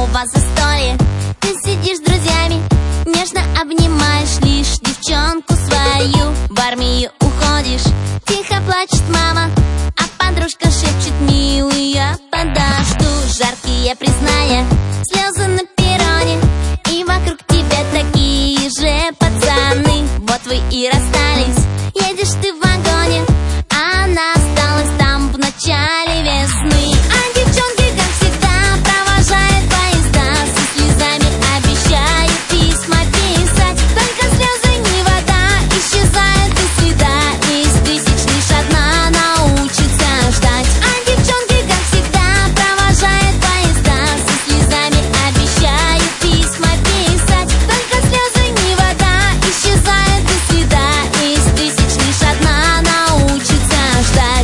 вас застолье, ты сидишь с друзьями, нежно обнимаешь лишь девчонку свою. В армию уходишь, тихо плачет мама, а подружка шепчет: милый, я подожду. Жаркие признания, слезы на перроне, и вокруг тебя такие же пацаны. Вот вы и расстались, едешь ты в вагоне, а она осталась там в начале весны. А девчонки, как всегда, провожают поезда, со слезами обещают письма писать. Только слезы не вода, исчезают без следа, из тысяч лишь одна научится ждать. А девчонки, как всегда, провожают поезда, со слезами обещают письма писать. Только слезы не вода, исчезают без следа, из тысяч лишь одна научится ждать.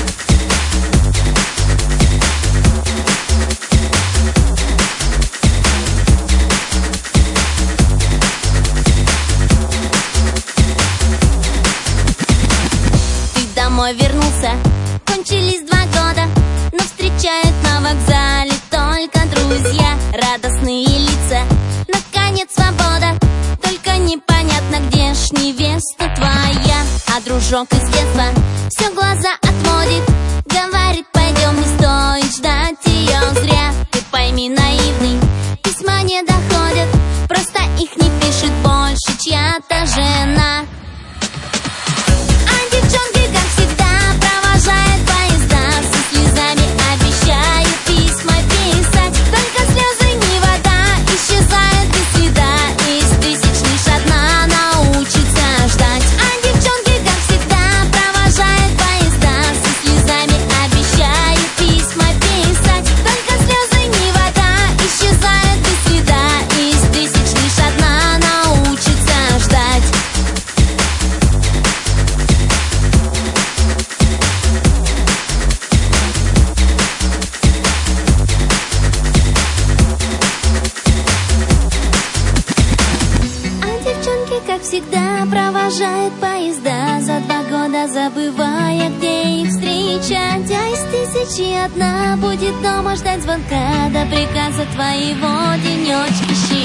Ты домой вернулся, кончились 2 года, но встречают на вокзале только друзья. Радостные лица, наконец свобода, только непонятно, где ж невеста твоя. А дружок из детства все глаза отводит, говорит: пойдем, не стоит ждать ее зря. Ты пойми, наивный, письма не доходят, просто их не пишет больше чья-то жена. А девчонки, как всегда, провожают поезда, со слезами обещают письма писать. Только слезы не вода, исчезают без следа, из тысяч лишь одна научится ждать. А девчонки, как всегда, провожают поезда, со слезами обещают письма писать. Только слезы не вода, исчезают без следа, из тысяч лишь одна научится ждать. А девчонки, как всегда, провожают поезда, за 2 года забывая, где их встречать. А из тысячи одна будет дома ждать звонка, до приказа твоего денечки считать.